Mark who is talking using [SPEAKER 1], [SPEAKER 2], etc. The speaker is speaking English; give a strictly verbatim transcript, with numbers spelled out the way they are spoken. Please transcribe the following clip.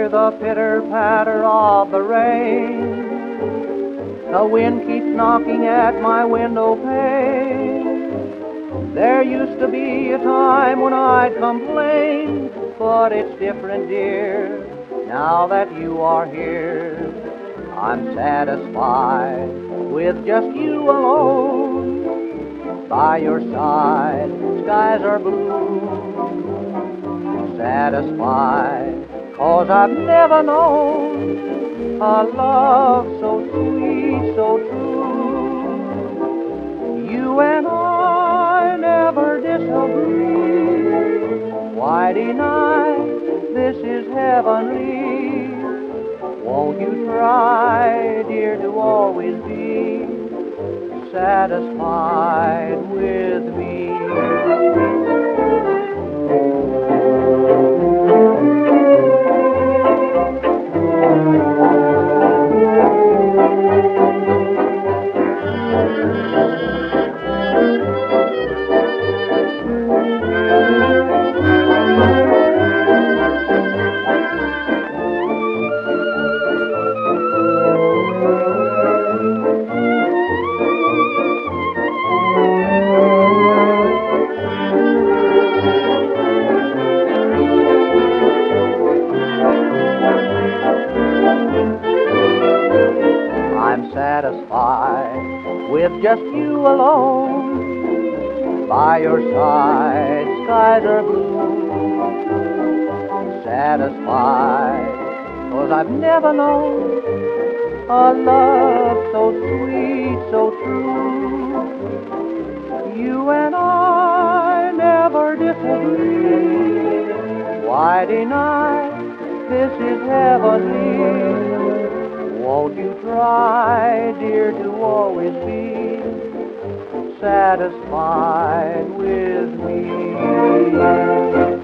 [SPEAKER 1] the pitter-patter of the rain. The wind keeps knocking at my window pane. There used to be a time when I'd complain, but it's different, dear, now that you are here. I'm satisfied with just you alone. By your side, skies are blue. Satisfied, 'cause I've never known a love so sweet, so true. You and I never disagree. Why deny? This is heavenly. Won't you try, dear, to always be satisfied with me? I'm satisfied with just you alone. By your side, skies are blue. Satisfied, 'cause I've never known a love so sweet, so true. You and I never disagree. Why deny? This is heavenly. Won't you try, dear, to always be satisfied with me?